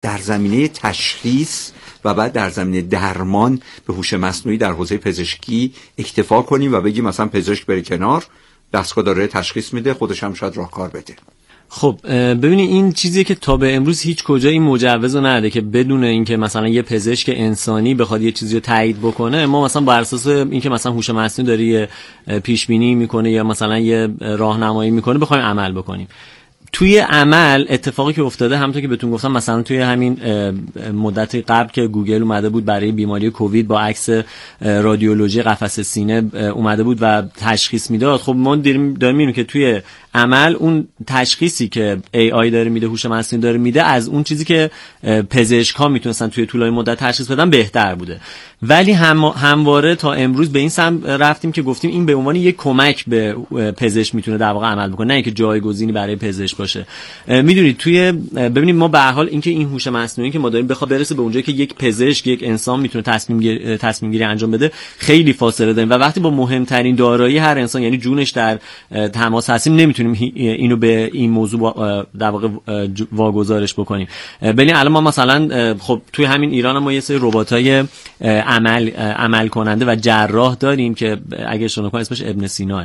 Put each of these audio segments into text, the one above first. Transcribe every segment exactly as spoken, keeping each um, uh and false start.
در زمینه تشخیص و بعد در زمینه درمان به هوش مصنوعی در حوزه پزشکی اکتفا کنیم و بگیم مثلا پزشک بره کنار، دستگاه داره تشخیص میده، خودش هم شاید راهکار بده. خب ببینید این چیزیه که تا به امروز هیچ کجا این مجوز رو نده که بدون اینکه مثلا یه پزشک انسانی بخواد یه چیزی رو تایید بکنه، ما مثلا بر اساس اینکه مثلا هوش مصنوعی داره یه پیش بینی میکنه یا مثلا یه راهنمایی میکنه بخوایم عمل بکنیم. توی عمل اتفاقی که افتاده همونطور که بهتون گفتم، مثلا توی همین مدت قبل که گوگل اومده بود برای بیماری کووید با عکس رادیولوژی قفس سینه اومده بود و تشخیص میداد، خب ما داریم داریم میبینیم که توی عمل اون تشخیصی که ای آی داره میده، هوش مصنوعی داره میده، از اون چیزی که پزشک‌ها میتونستن توی طولانی مدت تشخیص بدن بهتر بوده. ولی هم همواره تا امروز به این سمت رفتیم که گفتیم این به عنوان یک کمک به پزشک میتونه در واقع عمل بکنه، نه اینکه جایگزینی برای پزشک باشه. میدونید توی ببینید ما به هر حال اینکه این هوش مصنوعی که ما داریم بخواد برسه به اونجایی که یک پزشک، یک انسان میتونه تصمیم گیری تصمیم گیری انجام بده، خیلی فاصله داریم و وقتی با مهمترین دارایی هر انسان یعنی جونش در تماس هستیم نمیتونیم اینو به این موضوع در واقع واگذارش بکنیم. ببین الان ما مثلا خب توی همین ایران ما یه سری رباتای عمل عمل کننده و جراح داریم که اگه شنو کنید اسمش ابن سینا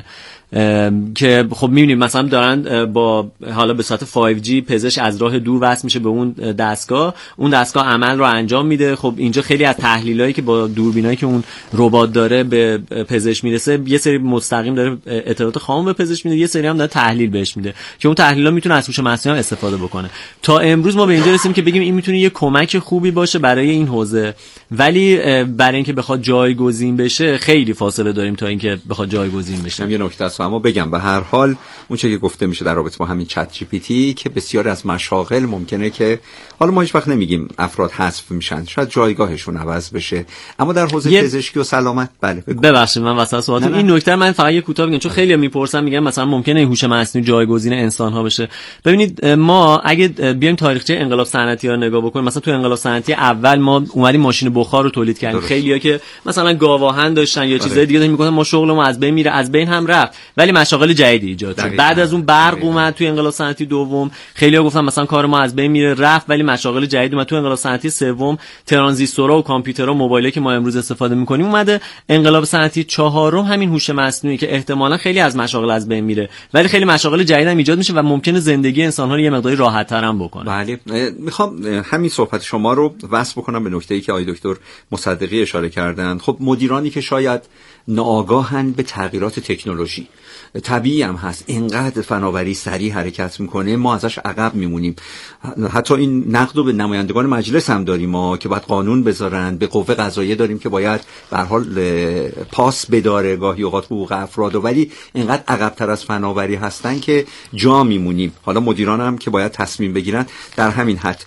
که خب می‌بینیم مثلا دارن با حالا به صورت فایو جی پزشک از راه دور وصل میشه به اون دستگاه، اون دستگاه عمل رو انجام میده. خب اینجا خیلی از تحلیلایی که با دوربینایی که اون ربات داره به پزشک میرسه، یه سری مستقیم داره اطلاعات خام به پزشک میده، یه سری هم داره تحلیل بهش میده که اون تحلیل‌ها میتونه از هوش مصنوعی استفاده بکنه. تا امروز ما به اینجا رسیدیم که بگیم این میتونه یه کمک خوبی باشه برای این حوزه، ولی برای اینکه بخواد جایگزین بشه خیلی فاصله داریم تا اینکه بخواد جایگزین بشه. یه نکته است اما بگم به هر حال اون چیزی که گفته میشه در رابطه با همین چت جی پی تی که بسیار از مشاغل ممکنه که حالا ما هیچ وقت نمیگیم افراد حذف میشن، شاید جایگاهشون عوض بشه، اما در حوزه یه... پزشکی و سلامت بله ببخشید من وسط سوالتون این نکته من فقط یه کوتاه بگم چون خیلی میپرسن میگن مثلا ممکنه هوش مصنوعی جایگزین انسان ها بشه. ببینید ما اگه بیایم تاریخچه انقلاب صنعتی رو نگاه بکنیم، مثلا تو انقلاب صنعتی اول ما اومدیم ماشین بخار رو تولید کردیم، خیلیا که مثلا گاواهن داشتن یا چیزای دیگه داشتن میگفتن ما شغل ما از بین میره، از بین هم رفت، ولی مشاغل جدیدی ایجاد شد. بعد از اون برق اومد توی انقلاب صنعتی دوم، خیلیا گفتن مثلا کار ما از بین میره رفت، ولی مشاغل جدید اومد. تو انقلاب صنعتی سوم ترانزیستورها و کامپیوترها و موبایلی که ما امروز استفاده میکنیم اومده. انقلاب صنعتی چهارم همین هوش مصنوعی که احتمالاً خیلی از مشاغل از بین میره، ولی خیلی مشاغل جدید هم ایجاد میشه و ممکنه زندگی انسان‌ها رو یه مقداری راحت‌تر هم بکنه. بله میخوام همین صحبت شما رو وصل بکنم به نکته‌ای که آقای دکتر مصدقی اشاره کردن. خب مدیرانی که شاید ناآگاهن به تغییرات تکنولوژی، طبیعی هم هست اینقدر فناوری سریع حرکت میکنه ما ازش عقب میمونیم. حتی این نقد رو به نمایندگان مجلس هم داریم ما که باید قانون بذارن، به قوه قضاییه داریم که باید به هر حال پاس بداره گاهی اوقات حقوق افراد، ولی اینقدر عقب‌تر از فناوری هستن که جا میمونیم. حالا مدیران هم که باید تصمیم بگیرن در همین حد.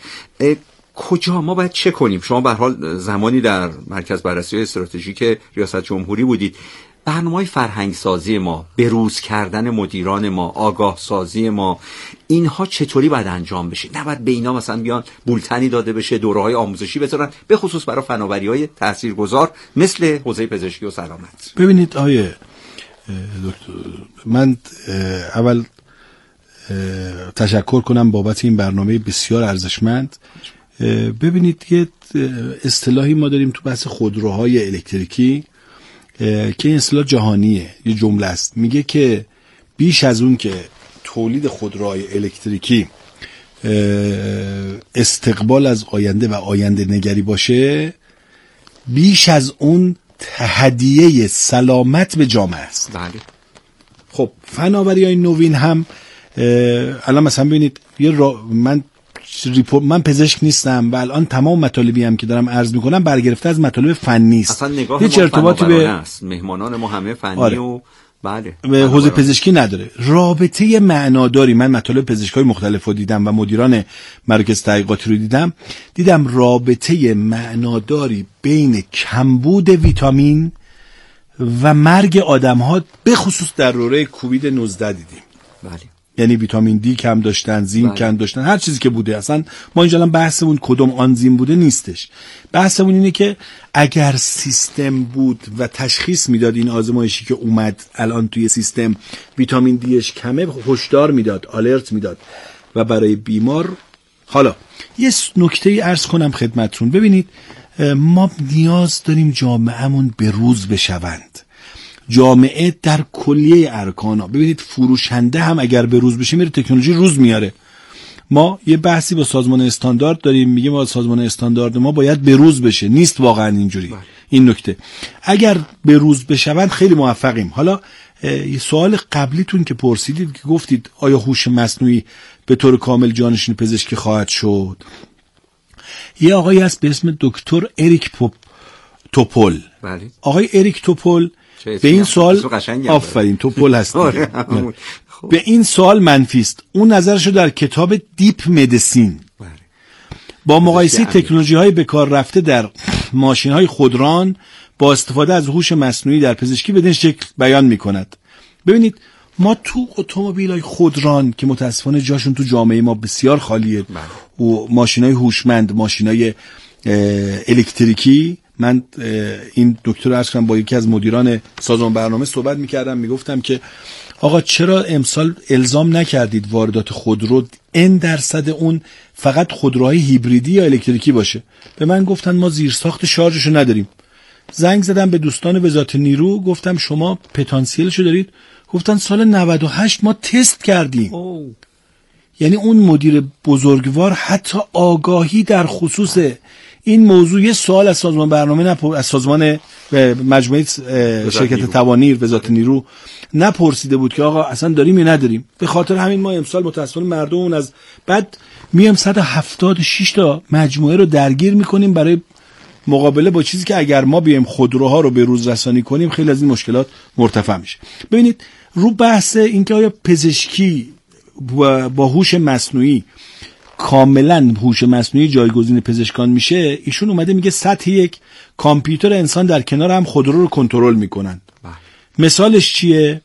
کجا ما باید چه کنیم؟ شما به هر حال زمانی در مرکز بررسی استراتژیک ریاست جمهوری بودید. برنامه‌های فرهنگ سازی ما، بروز کردن مدیران ما، آگاه سازی ما، اینها چطوری باید انجام بشه؟ نباید به اینا مثلا بیان بولتنی داده بشه، دوره‌های آموزشی بذارن به خصوص برای فناوری‌های تاثیرگذار مثل حوزه پزشکی و سلامت. ببینید آیه دکتر، من اول تشکر کنم بابت این برنامه بسیار ارزشمند. ببینید یه اصطلاحی ما داریم تو بحث خودروهای الکتریکی که این اصطلاح جهانیه، یه جمله است، میگه که بیش از اون که تولید خودروهای الکتریکی استقبال از آینده و آینده نگری باشه، بیش از اون هدیه سلامت به جامعه است. بله. خب فناوری‌های نوین هم الان مثلا ببینید یه را... من ریپورت، من پزشک نیستم و الان تمام مطالبی هم که دارم عرض میکنم برگرفته از مطالب فنی است. اصلا نگاه ما ارتباطی به است. مهمانان ما همه فنی آره. و بله به حوزه پزشکی نداره. رابطه معناداری، من مطالب پزشکای مختلف رو دیدم و مدیران مراکز تحقیقاتی رو دیدم دیدم رابطه معناداری بین کمبود ویتامین و مرگ آدم‌ها به خصوص در دوره کووید نوزده دیدیم. بله. یعنی ویتامین دی کم داشتن، زینک کم داشتن، هر چیزی که بوده. اصلا ما اینجا الان بحثمون کدوم آنزیم بوده نیستش، بحثمون اینه که اگر سیستم بود و تشخیص میداد این آزمایشی که اومد الان توی سیستم ویتامین دیش کمه، هشدار میداد، آلرت میداد و برای بیمار حالا یه نکته عرض کنم خدمتتون. ببینید ما نیاز داریم جامعهمون به روز بشوند. جامعه در کلیه ارکانا، ببینید فروشنده هم اگر به روز بشه میره تکنولوژی روز میاره. ما یه بحثی با سازمان استاندارد داریم، میگه ما سازمان استاندارد ما باید به روز بشه، نیست واقعا اینجوری. بله. این نکته اگر به روز بشوند خیلی موفقیم. حالا یه سوال قبلیتون که پرسیدید که گفتید آیا هوش مصنوعی به طور کامل جانشین پزشکی خواهد شد، یه آقایی هست به اسم دکتر اریک توپل. بله. آقای اریک توپل به این سوال آفرین توپل هست به این سوال منفی است. اون نظرشو در کتاب دیپ مدیسین با مقایسه تکنولوژی های به کار رفته در ماشین های خودران با استفاده از هوش مصنوعی در پزشکی بدین شکل بیان میکند. ببینید ما تو اتومبیل های خودران که متاسفانه جاشون تو جامعه ما بسیار خالیه و ماشین های هوشمند، ماشین های الکتریکی، من این دکتر عرض کنم با یکی از مدیران سازمان برنامه صحبت میکردم، میگفتم که آقا چرا امسال الزام نکردید واردات خودرو این درصد اون فقط خودروهای هیبریدی یا الکتریکی باشه؟ به من گفتن ما زیرساخت شارژشو نداریم. زنگ زدم به دوستان وزارت نیرو، گفتم شما پتانسیلشو دارید؟ گفتن سال نود و هشت ما تست کردیم. اوه. یعنی اون مدیر بزرگوار حتی آگاهی در خصوص این موضوع، یه سوال از سازمان برنامه نپر... از سازمان مجموعه شرکت توانیر وزارت نیرو نپرسیده بود که آقا اصلا داریم یا نداریم. به خاطر همین ما امسال متاسفانه مردمون از بعد میام صد و هفتاد و شش تا مجموعه رو درگیر میکنیم برای مقابله با چیزی که اگر ما بیایم خودروها رو به روز رسانی کنیم خیلی از این مشکلات مرتفع میشه. ببینید رو بحث اینکه آیا پزشکی با هوش مصنوعی کاملا هوش مصنوعی جایگزین پزشکان میشه، ایشون اومده میگه سطح یک کامپیوتر انسان در کنار هم خودرو رو کنترل میکنن. مثالش چیه؟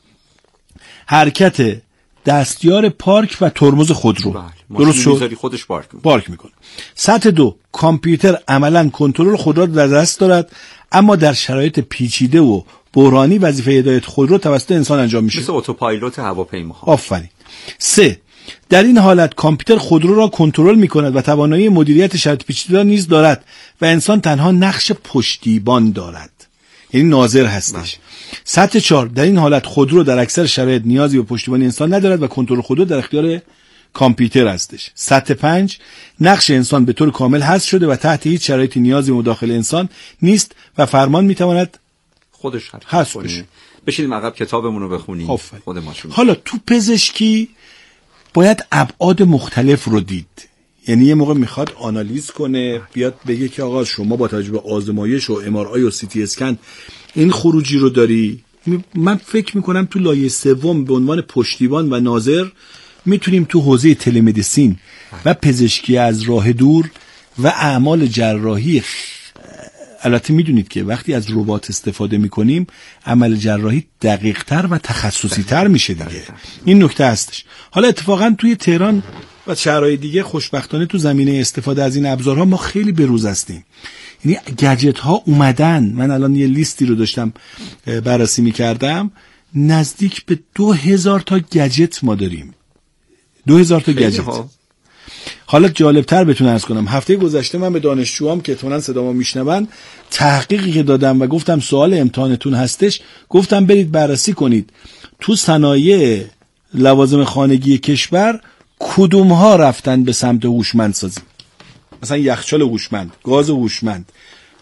حرکت دستیار پارک و ترمز خودرو. درست شد؟ خودش پارک میکنه. پارک میکنه. سطح دو کامپیوتر عملا کنترل خودرو رو در دست دارد، اما در شرایط پیچیده و بحرانی وظیفه هدایت خودرو توسط انسان انجام میشه، مثل اتوپایلوت هواپیماها. آفرین. سه در این حالت کامپیوتر خودرو را کنترل می‌کند و توانایی مدیریت شرایط پیچیده را نیز دارد و انسان تنها نقش پشتیبان دارد، یعنی ناظر هستش. سطح چهار در این حالت خودرو در اکثر شرایط نیازی به پشتیبانی انسان ندارد و کنترل خودرو در اختیار کامپیوتر هستش. سطح پنج نقش انسان به طور کامل حذف شده و تحت هیچ شرایطی نیازی به مداخله انسان نیست و فرمان می‌تواند خودش حذف بشه. بشینیم عقب کتابمون رو بخونیم خود ما. حالا تو پزشکی باید ابعاد مختلف رو دید. یعنی یه موقع میخواد آنالیز کنه، بیاد بگه که آقا شما با توجه به آزمایش و ام آر آی و سی تی اسکن این خروجی رو داری. من فکر میکنم تو لایه سوم به عنوان پشتیبان و ناظر میتونیم تو حوزه تلمدیسین و پزشکی از راه دور و اعمال جراحی، البته میدونید که وقتی از ربات استفاده میکنیم عمل جراحی دقیق تر و تخصصی تر میشه دیگه. این نکته هستش. حالا اتفاقا توی تهران و شهرهای دیگه خوشبختانه تو زمینه استفاده از این ابزارها ما خیلی بروز هستیم. یعنی گجت ها اومدن. من الان یه لیستی رو داشتم بررسی میکردم، نزدیک به دو هزار تا گجت ما داریم. دو هزار تا گجت. حالا جالبتر بهتون عرض کنم، هفته گذشته من به دانشجوام که احتمالاً صدامو میشنون تحقیقی که دادم و گفتم سوال امتحانتون هستش، گفتم برید بررسی کنید تو صنایع لوازم خانگی کشور کدوم ها رفتن به سمت هوشمندسازی. مثلا یخچال هوشمند، گاز هوشمند،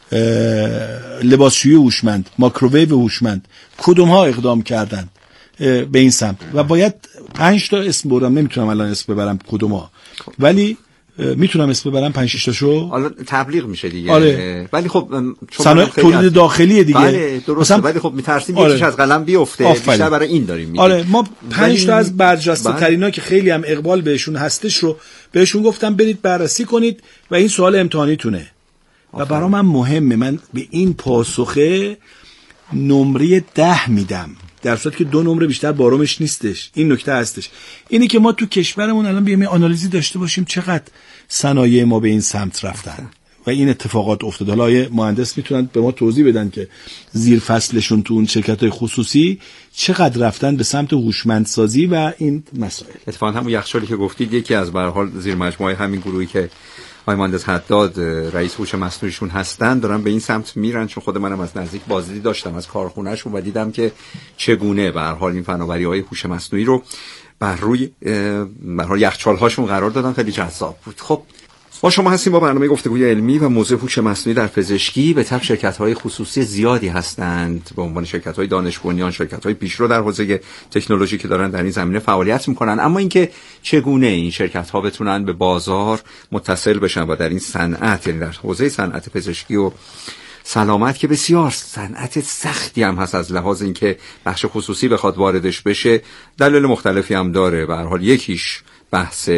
لباسشویی هوشمند، مایکروویو هوشمند، کدوم ها اقدام کردن به این سمت. و باید پنج تا اسم بردم، نمیتونم الان اسم ببرم کدوم ها، ولی میتونم اسم ببرم پنج شش تاشو. حالا تبلیغ میشه دیگه. آره. ولی خب صنایع تولید داخلی دیگه. بله درسته. ولی خب میترسیم آره. یکیش از قلم بیفته. آفره. بیشتر برای این داریم میگیم. آره ما پنج تا از برجسته ترینا که خیلی هم اقبال بهشون هستش رو بهشون گفتم برید بررسی کنید و این سوال امتحانیتونه. و برای من مهمه، من به این پاسخه نمره ده میدم، در صورتی که دو نمره بیشتر بارومش نیستش. این نکته هستش، اینی که ما تو کشورمون الان بیایم آنالیزی داشته باشیم چقدر صنایع ما به این سمت رفتن و این اتفاقات افتاد. حالا آیه مهندس میتونن به ما توضیح بدن که زیر فصلشون تو اون شرکت‌های خصوصی چقدر رفتن به سمت هوشمندسازی و این مسائل؟ اتفاقا همون یخچالی که گفتید یکی از به هر حال زیر مجموعه همین گروهی که آقای مهندس حداد رئیس هوش مصنوعیشون هستن دارن به این سمت میرن، چون خود منم از نزدیک بازدیدی داشتم از کارخونهشون و دیدم که چگونه به هر حال این فناوری‌های هوش مصنوعی رو بر روی به هر حال یخچال‌هاشون قرار دادن. خیلی جذاب بود. خب ما شما هستیم با برنامه گفتگوی علمی و موضوع هوش مصنوعی در پزشکی. به طب شرکت‌های خصوصی زیادی هستند به عنوان شرکت‌های دانش بنیان، شرکت‌های پیشرو در حوزه تکنولوژی که دارن در این زمینه فعالیت می‌کنن. اما اینکه چگونه این شرکت‌ها بتونن به بازار متصل بشن و در این صنعت، یعنی در حوزه صنعت پزشکی و سلامت که بسیار صنعت سختی هم هست از لحاظ اینکه بخش خصوصی بخواد واردش بشه، دلایل مختلفی هم داره. به هر حال یکیش بحث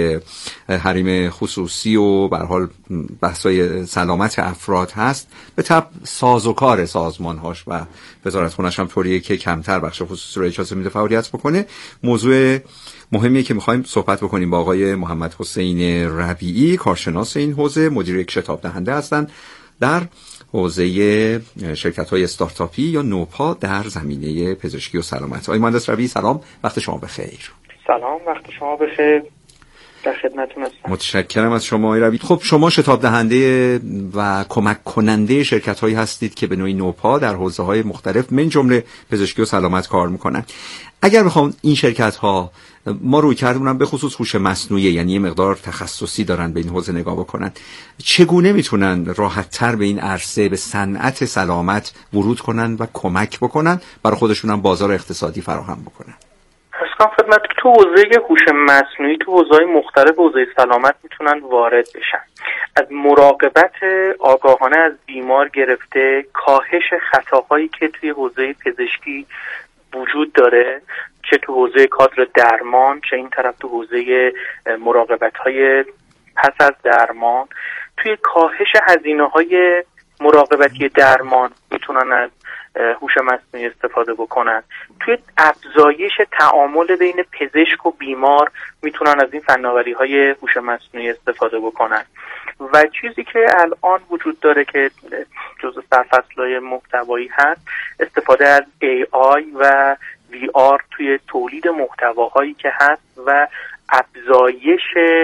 حریم خصوصی و به هر حال بحث‌های سلامت افراد هست. به طب سازوکار سازمان‌هاش و وزارتخونه‌اش هم طوریه که کمتر بخش خصوصی رو اجازه میده فعالیت بکنه. موضوع مهمیه که می‌خوایم صحبت بکنیم با آقای محمد حسین ربیعی، کارشناس این حوزه، مدیر یک شتاب دهنده هستند در حوزه شرکت‌های استارتاپی یا نوپا در زمینه پزشکی و سلامت. آقای مهندس ربیعی سلام، وقت شما بخیر. سلام، وقت شما بخیر. در خدمتتون هستم. متشکرم از شما آقای ربیعی. خب شما شتاب دهنده و کمک کننده شرکت‌هایی هستید که به نوعی نوپا در حوزه‌های مختلف من جمله پزشکی و سلامت کار می‌کنن. اگر بخوام این شرکت‌ها، ما روی کردمون به خصوص هوش مصنوعی، یعنی یه مقدار تخصصی دارن به این حوزه نگاه بکنن، چگونه میتونن راحت‌تر به این عرصه، به صنعت سلامت ورود کنن و کمک بکنن برای خودشون هم بازار اقتصادی فراهم بکنن؟ اصلا خدمت تو حوزه هوش مصنوعی تو حوزه‌های مختلف حوزه سلامت میتونن وارد بشن. از مراقبت آگاهانه از بیمار گرفته کاهش خطاهایی که توی حوزه پزشکی وجود داره، چه تو حوزه کادر درمان، چه این طرف تو حوزه مراقبت‌های پس از درمان، توی کاهش هزینه‌های مراقبتی درمان میتونن از هوش مصنوعی استفاده بکنن. توی افزایش تعامل بین پزشک و بیمار میتونن از این فناوری‌های هوش مصنوعی استفاده بکنن. و چیزی که الان وجود داره که جزء سرفصل‌های محتوایی هست، استفاده از ای آی و وی آر توی تولید محتواهایی که هست و افزایش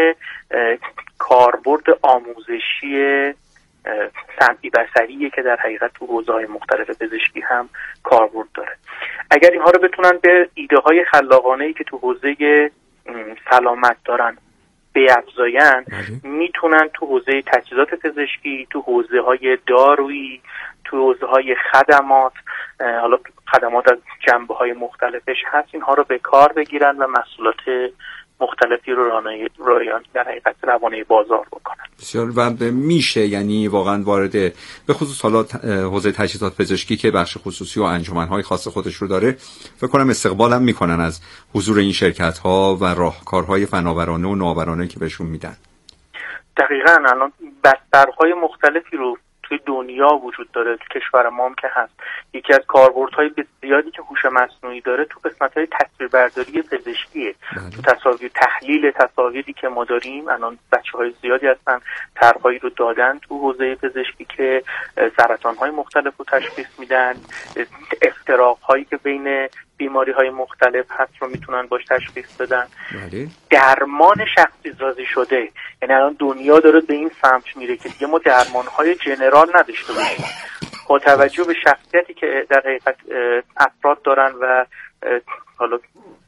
کاربرد آموزشی سمعی بصریه که در حقیقت تو حوزه‌های مختلف پزشکی هم کاربرد داره. اگر اینها رو بتونن به ایده‌های خلاقانه‌ای که تو حوزه سلامت دارن بیفزاین، میتونن تو حوزه تجهیزات پزشکی، تو حوزه‌های دارویی، تو حوزه‌های خدمات، حالا خدمات از جنبه‌های مختلفش هست، اینها رو به کار بگیرن و محصولات مختلفی رو رایان در حقیقت روانه بازار بکنن. بسیار و میشه یعنی واقعا وارد به خصوص حالا حوزه تجهیزات پزشکی که بخش خصوصی و انجمن‌های خاص خودش رو داره، فکر کنم استقبالم میکنن از حضور این شرکت‌ها و راهکارهای فناورانه و نوآورانه که بهشون میدن. دقیقاً الان بسترهای مختلفی رو توی دنیا وجود داره، تو کشور ما هم که هست. یکی از کاربردهای بسیاری که هوش مصنوعی داره تو قسمت‌های تصویربرداری پزشکیه. بله. تو تصاویر، تحلیل تصاویری که ما داریم، الان بچه‌های زیادی هستن طرح‌هایی رو دادن تو حوزه پزشکی که سرطان‌های مختلف رو تشخیص میدن، افتراق‌هایی که بین بیماری‌های مختلف هست رو میتونن باش تشخیص بدن. بله. درمان شخصی سازی شده، یعنی الان دنیا داره به این سمت میره که دیگه ما درمان‌های جنرال نداشته باشیم. با توجه به شخصیتی که در حقیقت افراد دارن و حالا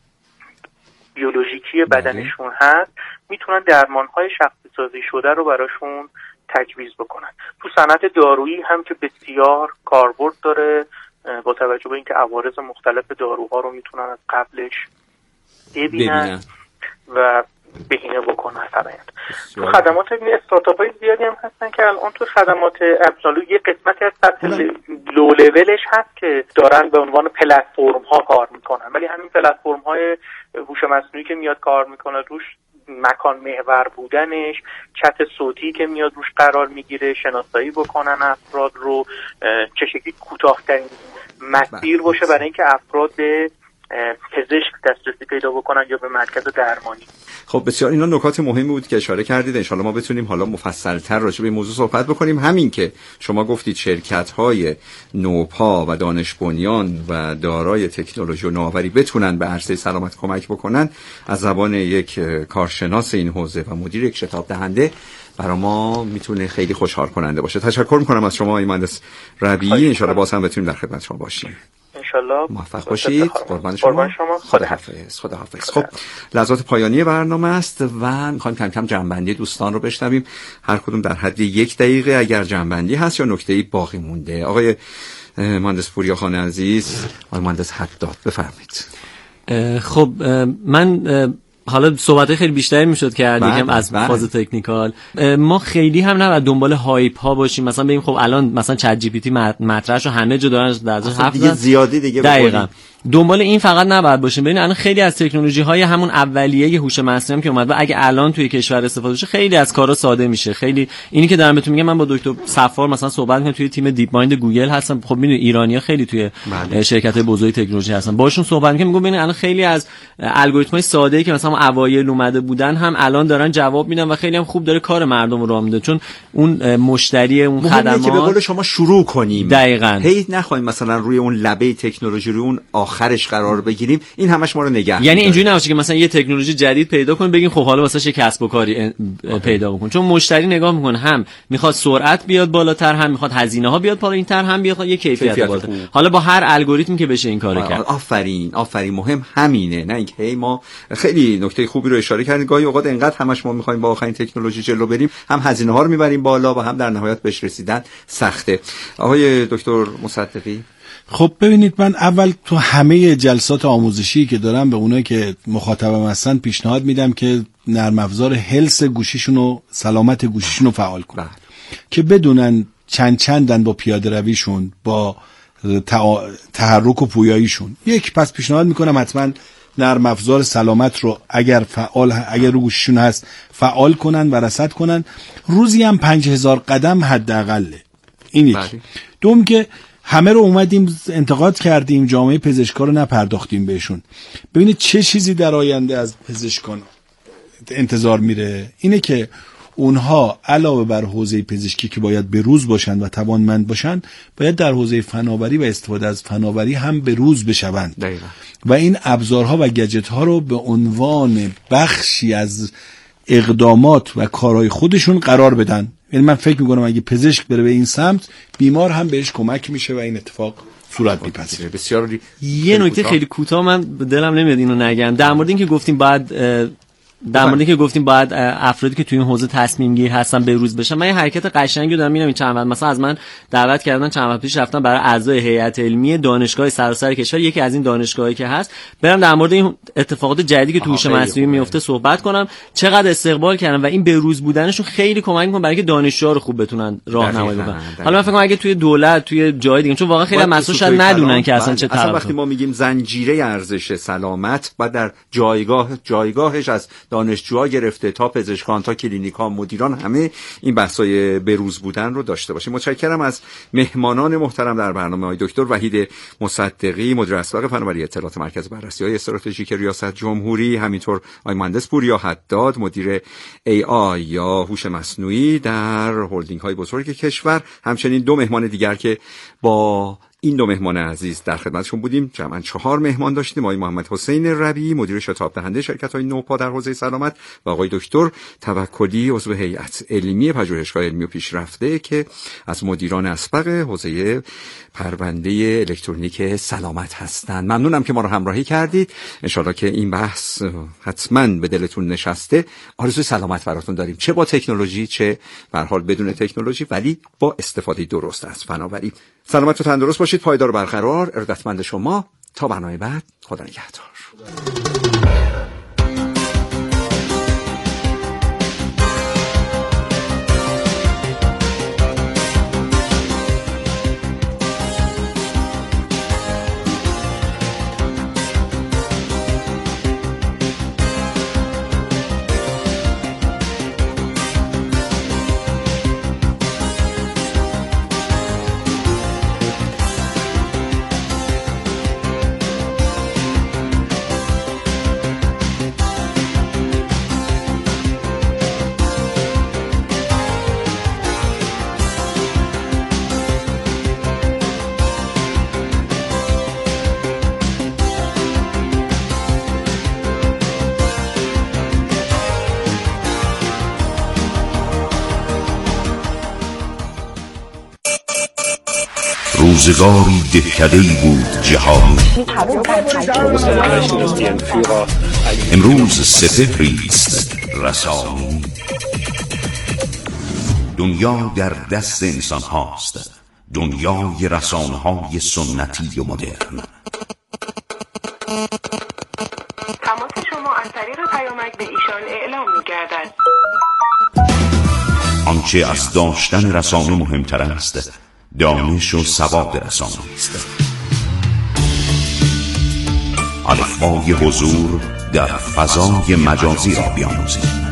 بیولوژیکی بدنشون هست، میتونن درمان‌های شخصی سازی شده رو براشون تجویز بکنن. تو صنعت دارویی هم که بسیار کاربرد داره، با توجه به اینکه عوارض مختلف داروها رو میتونن از قبلش ببینن, ببینن. و بهینه بکنن فرآیند. تو خدمات استارتاپ‌های زیادی هم هستن که الان تو خدمات ابزالو یه قسمتی از سطح لو لولش هست که دارن به عنوان پلتفرم‌ها کار میکنن، ولی همین پلتفرم‌های هوش مصنوعی که میاد کار میکنه روش، مکان محور بودنش، چت صوتی که میاد روش قرار میگیره، شناسایی بکنن افراد رو، چه شکلی کوتاه‌ترین مسیر باشه برای اینکه افراد به پزشک دسترسی پیدا بکنن یا به مرکز درمانی. خب بسیار اینا نکات مهمی بود که اشاره کردید. ان شاءالله ما بتونیم حالا مفصل‌تر راجع به این موضوع صحبت بکنیم. همین که شما گفتید شرکت‌های نوپا و دانش بنیان و دارای تکنولوژی و نوآوری بتونن به عرصه سلامت کمک بکنن، از زبان یک کارشناس این حوزه و مدیر یک شتاب دهنده برای ما میتونه خیلی خوشحال کننده باشه. تشکر میکنم از شما آقای مهندس ربیعی. ان شاءالله باز هم بتونیم در خدمت شما باشیم. انشالله موفق باشید. قربان شما. خدا حافظ. خدا حافظ. خب لحظات پایانی برنامه است و میخوایم کم کم جنبندی دوستان رو بشنویم، هر کدوم در حد یک دقیقه اگر جنبندی هست یا نکته‌ای باقی مونده. آقای مهندس پوریاخان عزیز، آقای مهندس حداد بفرمایید. خب من حالا صحبت خیلی بیشتری میشد کرد یکم از بله. فاز تکنیکال. ما خیلی هم نباید دنبال هایپ ها باشیم، مثلا بگیم خب الان مثلا چت جی پی تی مطرحش رو همه جا دارن در ازش حرف دیگه زیادی دیگه دقیقاً دنبال این فقط نباید باشیم. ببین الان خیلی از تکنولوژی های همون اولیه هوش مصنوعی که اومد و اگه الان توی کشور استفاده بشه خیلی از کارا ساده میشه. خیلی اینی که دارم بهتون میگم، من با دکتر صفار مثلا صحبت میکنم، توی تیم دیپ مایند گوگل هستم. خب میدونی ایرانی‌ها خیلی توی شرکت‌های بزرگ تکنولوژی هستن، باشون صحبت میکنم، میگم ببین الان خیلی از الگوریتم‌های ساده‌ای که مثلا اوایل اومده بودن هم الان دارن جواب میدن و خیلی هم خوب داره کار مردم رو راه میده، چون اون مشتری اون خدمات که به قول شما شروع کنیم. دقیقاً هی نخوایم مثلا روی اون لبه تکنولوژی روی اون آخرش قرار بگیریم، این همش ما رو نگه یعنی اینجوری نباشه که مثلا یه تکنولوژی جدید پیدا کنیم بگیم خب حالا واسه یه کسب و کاری پیدا بکن، چون مشتری نگاه میکنه هم میخواد سرعت بیاد بالاتر، هم میخواد هزینه ها بیاد پایینتر، هم بیاد یه کیفیت بالاتر. حالا با هر الگوریتمی که بشه این کارو کرد. آفرین آفرین مهم همینه، نه اینکه هی ما خیلی نکته خوبی رو اشاره کردیم. گاهی اوقات انقدر همش ما میخوایم با آخرین تکنولوژی جلو بریم، هم هزینه ها رو میبریم بالا و هم در نهایت بهش رسیدن سخته. آقای دکتر مصدقی، خب ببینید، من اول تو همه جلسات آموزشی که دارم به اونایی که مخاطبم هستن پیشنهاد میدم که نرم افزار هلس گوشیشون و سلامت گوشیشون رو فعال کنن که بدونن چند چندن با پیاده رویشون، با تحرک و پویاییشون. یک، پس پیشنهاد میکنم حتما نرم افزار سلامت رو اگر فعال اگر رو گوشیشون هست فعال کنن و رصد کنن. روزی هم پنج هزار قدم حداقله. این یک. دوم که همه رو اومدیم انتقاد کردیم، جامعه پزشکا رو نپرداختیم بهشون. ببینید چه چیزی در آینده از پزشکان انتظار میره، اینه که اونها علاوه بر حوزه پزشکی که باید به روز باشن و توانمند باشن، باید در حوزه فناوری و استفاده از فناوری هم به روز بشوند. دقیقاً. و این ابزارها و گجت ها رو به عنوان بخشی از اقدامات و کارهای خودشون قرار بدن. یعنی من فکر میکنم اگه پزشک بره به این سمت، بیمار هم بهش کمک میشه و این اتفاق صورت میپذیره. بسیار یه نکته خیلی کوتاه من دلم نمیاد اینو نگم در مورد اینکه گفتیم بعد در مورد اینکه گفتیم باید افرادی که توی این حوزه تصمیم گیر هستن به روز بشن. من یه حرکت قشنگی دارم میبینم این چند وقت، مثلا از من دعوت کردن چند وقت پیش، رفتم برای اعضای هیئت علمی دانشگاه سراسر کشور، یکی از این دانشگاهایی که هست، برم در مورد این اتفاقات جدیدی که تو هوش مصنوعی میفته صحبت کنم. چقدر استقبال کردم و این به روز بودنشون خیلی کمک میکنه برای اینکه دانشجوها رو خوب بتونن راهنمایی بکنن. حالا من فکر کنم اگه توی دولت توی جای دیگه، چون واقعا خیلی مسئول شاید ندونن که اصلا چه اصلا وقتی ما میگیم زنجیره ارزش سلامت، بعد در جایگاه جایگاهش از دانشجوها گرفته تا پزشکان تا کلینیکا مدیران همه این بحثای بروز بودن رو داشته باشیم. متشکرم از مهمانان محترم در برنامه های دکتر وحید مصدقی، مدیر اسبق فناوری اطلاعات مرکز بررسی‌های استراتژیک ریاست جمهوری، همینطور آقای مهندس پوریا حداد، مدیر ای آی یا هوش مصنوعی در هلدینگ های بزرگ کشور، همچنین دو مهمان دیگر که با این دو مهمان عزیز در خدمتشون بودیم. جمعاً چهار مهمان داشتیم: آقای محمد حسین ربیعی، مدیر شتاب دهنده شرکت‌های نوپا در حوزه سلامت، و آقای دکتر توکلی، عضو هیئت علمی پژوهشگاه علمی و پیشرفته که از مدیران اسبق حوزه پرونده الکترونیک سلامت هستند. ممنونم که ما رو همراهی کردید. ان شاءالله که این بحث حتماً به دلتون نشسته. آرزوی سلامت براتون داریم، چه با تکنولوژی چه به هر حال بدون تکنولوژی، ولی با استفاده درست از فناوری. سلامت و تندرست باشید، پایدار و برقرار. ارادتمند شما. تا برنامه بعد، خدا نگهدار. روزگاری دهکده‌ای بود جهان، امروز سپهری است رسانی. دنیا در دست انسان هاست، دنیای رسانه های سنتی و مدرن. تماس شما از طریق پیامک به ایشان اعلام می‌گردد. آنچه از داشتن رسانه مهمتر است، دانش و سواد رسانه است. الفبای حضور در فضای مجازی را بیاموزید.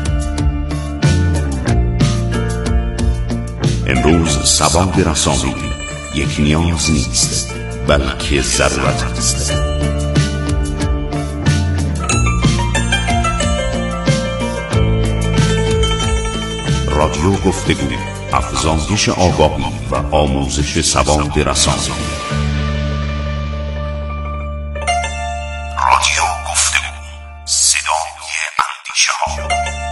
امروز سواد رسانه‌ای یک نیاز نیست، بلکه ضرورت است. رادیو گفتگو، افزایش آگاهی و آموزش سواد رسانه‌ای. رادیو گفتگو، صدای اندیشه ها.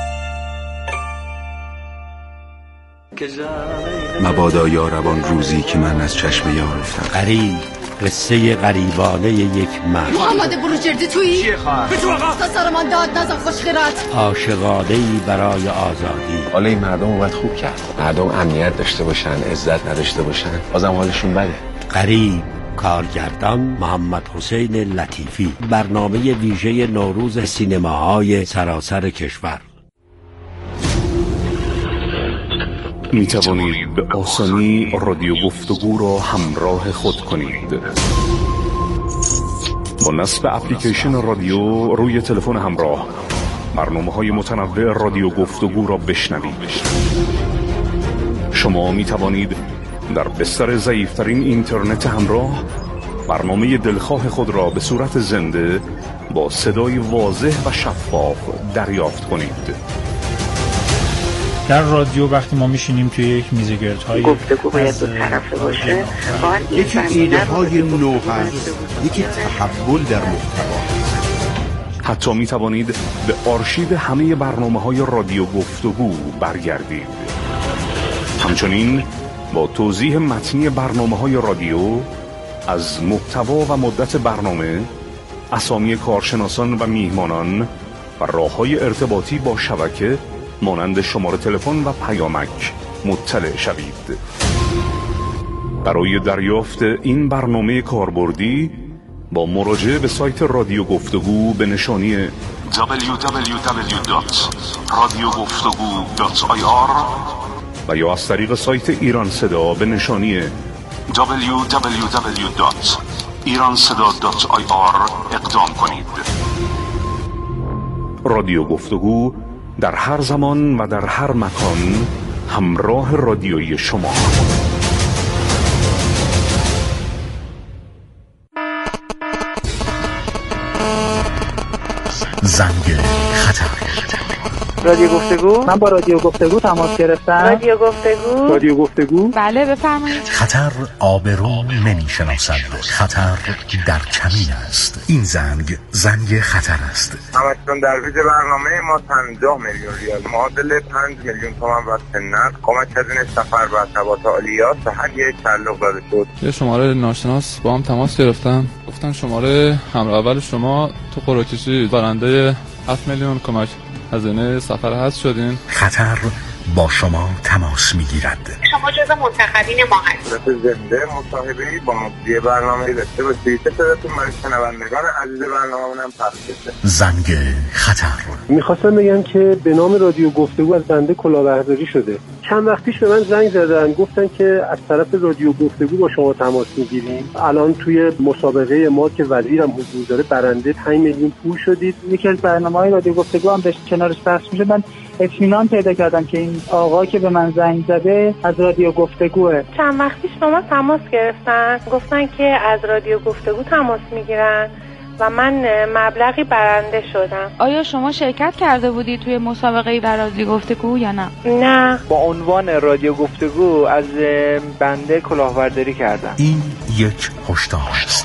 مبادا یا روان روزی که من از چشم یار افتم. غریب، قصه غریبانه یک مرد. محمد بروجردی تویی؟ چیه خواهر؟ به تو آقا تا سرمان داد نزن خوشخیرات. عاشقانه‌ای برای آزادی. حالا این مردم اومد خوب کرد. مردم امنیت داشته باشن، عزت نداشته باشن، بازم حالشون بده. غریب، کارگردان محمد حسین لطیفی. برنامه ویژه نوروز سینماهای سراسر کشور. می توانید به آسانی رادیو گفتگو را همراه خود کنید. با نصب اپلیکیشن رادیو روی تلفن همراه، برنامه‌های متنوع رادیو گفتگو را بشنوید. شما می توانید در بستر ضعیف‌ترین اینترنت همراه برنامه دلخواه خود را به صورت زنده با صدای واضح و شفاف دریافت کنید. در رادیو وقتی ما میشینیم توی یک میزگردهای گفتگو باید دو طرفه باشه، یکی ایده های نو هست، یکی تحول در محتوا. حتی می توانید به آرشیو همه برنامه های رادیو گفتگو برگردید. همچنین با توضیح متنی برنامه های رادیو از محتوا و مدت برنامه، اسامی کارشناسان و میهمانان و راه‌های ارتباطی با شبکه مانند شماره تلفن و پیامک مطلع شوید. برای دریافت این برنامه کاربردی با مراجعه به سایت رادیو گفتگو به نشانی دبلیو دبلیو دبلیو دات رادیو گفتگو دات آی آر و یا از طریق سایت ایران صدا به نشانی دبلیو دبلیو دبلیو دات ایران صدا دات آی آر اقدام کنید. رادیو گفتگو در هر زمان و در هر مکان همراه رادیویی شما. زنگ خطر. رادیو گفتگو، من با رادیو گفتگو تماس گرفتم. رادیو گفتگو، رادیو گفتگو، بله بفرمایید. خطر آبرو نمی شناسد، خطر در کمین است. این زنگ زنگ خطر است. همچنان در ویژه برنامه ما پنجاه میلیون ریال معادل پنج میلیون تومان و سنت کمک هزینه سفر و ارتباط عالیات به هر یک تعلق داده شد. یه شماره ناشناس با هم تماس گرفتم، گفتن شماره همراه اول شما تو قرعه کشی برنده هفت میلیون کمک هزینه سفر هست شدین. خطر با شما تماس میگیرد. شما جزو منتخبین ما هستید. زنده مصاحبه‌ای با مجری برنامه داشته باشید. صداتون برای شنوندگان عزیز برنامه‌مون هم پخش بشه. زنگ خطر. می‌خواستم بگم که به نام رادیو گفتگو از بنده کلاهبرداری شده. چند وقت پیش به من زنگ زدن، گفتن که از طرف رادیو گفتگو با شما تماس میگیریم. الان توی مسابقه ما که وزیرم حضور داره برنده پنج میلیون پول شدید. یکی از برنامه‌های رادیو گفتگو هم داشت کنارش پخش میشه. من اطمینان پیدا کردم که این آقا که به من زنگ زده از رادیو گفتگوه. چند وقت پیش با ما تماس گرفتن، گفتن که از رادیو گفتگو تماس میگیرن و من مبلغی برنده شدم. آیا شما شرکت کرده بودی توی مسابقه در رادیو گفتگو یا نه؟ نه. با عنوان رادیو گفتگو از بنده کلاهبرداری کردم. این یک هشدار است.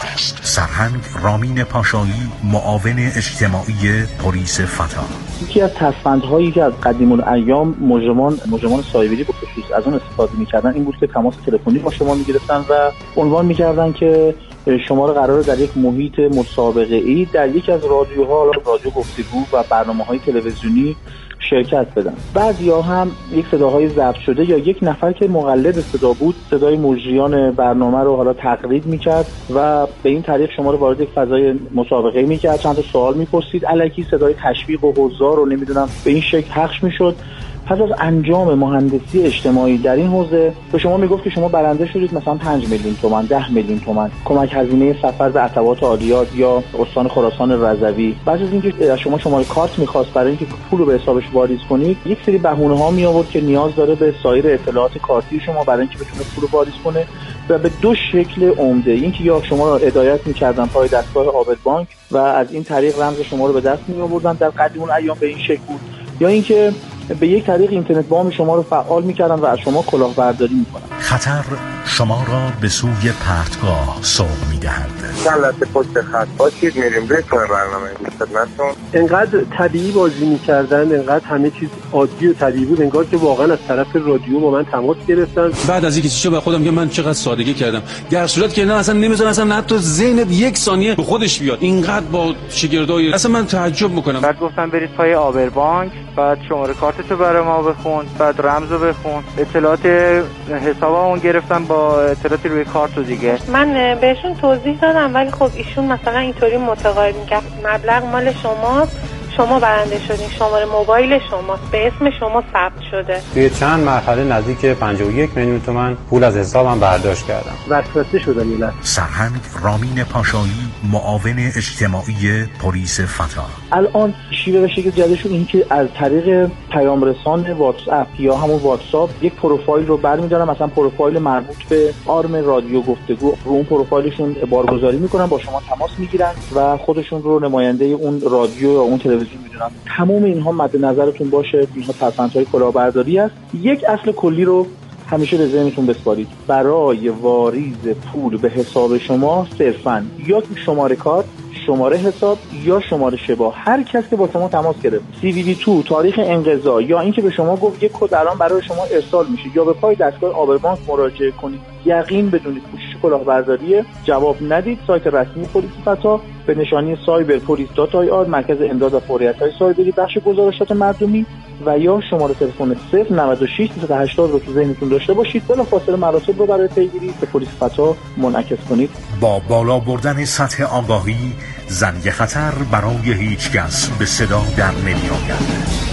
سرهنگ رامین پاشایی، معاون اجتماعی پلیس فتا. یکی از تصفندهایی که از قدیم الایام مجرمان مجرمان سایبری به خصوص از اون استفاده می‌کردن این بود که تماس تلفنی با شما می‌گرفتن و عنوان می‌کردن که شما رو قراره در یک محیط مسابقه‌ای در یک از رادیوها، رادیو گفتگو و برنامه‌های تلویزیونی شرکت بدن. بعضیا هم یک صداهای ضبط شده یا یک نفر که مقلد صدا بود صدای مجریان برنامه رو حالا تقلید میکرد و به این طریق شما رو وارد یک فضای مسابقه میکرد، چند تا سوال میپرسید، الکی صدای تشویق و حضار رو نمیدونم به این شکل پخش میشد. پس از انجام مهندسی اجتماعی در این حوزه به شما میگفت که شما برنده شدید مثلا پنج میلیون تومان، ده میلیون تومان کمک هزینه سفر به عتبات عالیات یا استان خراسان رضوی. بعد از اینکه شما شماره کارت میخواست برای اینکه پول رو به حسابش واریز کنید، یک سری بهونه ها می آورد که نیاز داره به سایر اطلاعات کارتی شما برای اینکه بتونه پول رو واریز کنه و به دو شکل عمده. اینکه یا شما رو هدایت میکردن پای دستگاه آبل بانک و از این طریق رمز شما رو به دست می آوردن، در قدیم الایام به این شکل بود، یا اینکه به یک طریق اینترنت بانک شما رو فعال میکردن و از شما کلاهبرداری میکنن. خطر شما را به سوی پرتگاه سوق میدهد. چند لحظه پشت خط باشید، میریم بکنه برنامه خدمتتون. انقدر طبیعی بازی میکردن، انقدر همه چیز عادی و طبیعی بود، انگار که واقعا از طرف رادیو با من تماس گرفتن. بعد از اینکه چیزو به خودم میگم من چقدر سادگی کردم، در صورت که نه اصلا نمیذارن اصلا حتی ذهنت یک ثانیه به خودش بیاد. اینقدر با شگردای اصلا من تعجب میکنم. بعد گفتن برید پای آبر بانک، بعد شماره کارتتو برای ما بخون، بعد رمزو بخون، اطلاعات حسابمون گرفتن با اطلاعاتی روی کارت و دیگه. من بهشون توضیح دادم ولی خب ایشون مثلا اینطوری متقاعد می‌کرد مبلغ مال شماست، شما برنده شدین، شماره موبایل شماست، به اسم شما ثبت شده. توی چند مرحله نزدیک پنجاه و یک میلیون تومان پول از حسابم برداشت کردم. وسوسه شدم میلاد. سرهنگ رامین پاشایی، معاون اجتماعی پلیس فتا. الان شیوه و شکل جدیدشون این که از طریق پیام رسان واتس اپ یا همون واتساپ یک پروفایل رو برمی‌دارن، مثلا پروفایل مربوط به آرم رادیو گفتگو، رو اون پروفایلشون بارگذاری میکنن، با شما تماس میگیرن و خودشون رو نماینده اون رادیو یا اون تلویزیون میدونن. تمام اینها مد نظرتون باشه، اینها تفاوت‌های کلاهبرداری است. یک اصل کلی رو همیشه به ذهنتون بسپارید. برای واریز پول به حساب شما صرفاً یا شماره کارت، شماره حساب یا شماره شبا، هر کس که با شما تماس گرفت، سی وی وی دو، تاریخ انقضا یا اینکه به شما گفت یک کد الان برای شما ارسال میشه یا به پای دستگاه آبر بانک مراجعه کنید، یقین بدونید کوشش کلاهبرداری، جواب ندید. سایت رسمی پلیس فتا به نشانی سایبر پلیس دات آی آر، مرکز امداد و فوریت‌های سایبری، بخش گزارشات مردمی، و یا شماره تلفن صفر نود و شش دویست و هشتاد رو تو ذهنتون داشته باشید. بلافاصله مراسم رو برای پیگیری به پلیس فتا منعکس کنید. با بالا بردن سطح آگاهی، زنگ خطر برای هیچ کس به صدا در نمی‌آید.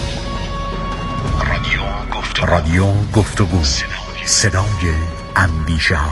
رادیو گفتگو، رادیو گفتگو، صدای اندیشه ها.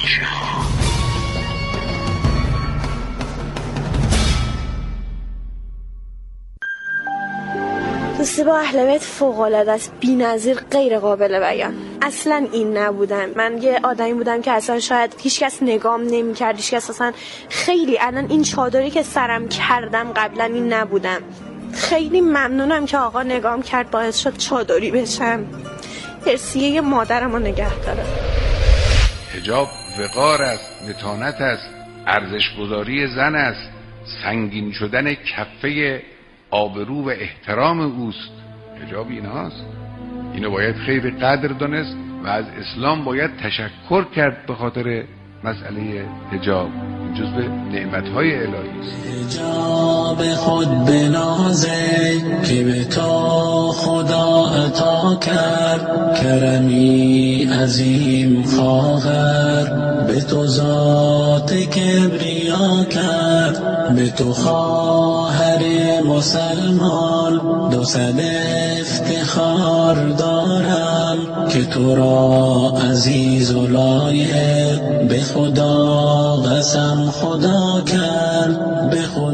دوستی با اهل بیت فوق‌العاده است، بی‌نظیر، غیر قابل بیان. اصلا این نبودم. من یه آدمی بودم که اصلا شاید هیچکس نگام نمی‌کرد، هیچکس اصلا خیلی الان این چادری که سرم کردم قبلا این نبودم. خیلی ممنونم که آقا نگام کرد، باعث شد چادری بشم. حسیه مادرمو نگه داره. حجاب وقار است، متانت است، ارزش‌گذاری زن است، سنگین شدن کفه آبرو و احترام اوست. حجاب ایناست. اینو باید خیلی قدر دانست و از اسلام باید تشکر کرد به خاطر مسئله حجاب. جزء نعمت‌های الهی است. حجاب خود بنازه که به تو خدا عطا کرد، کرمی عظیم خواهر به تو ذات کبریا کرد، به تو خواهر مسلمان دو صد افتخار دارم که تو را عزیز و لایق به خدا قسم خدا کرد، به خدا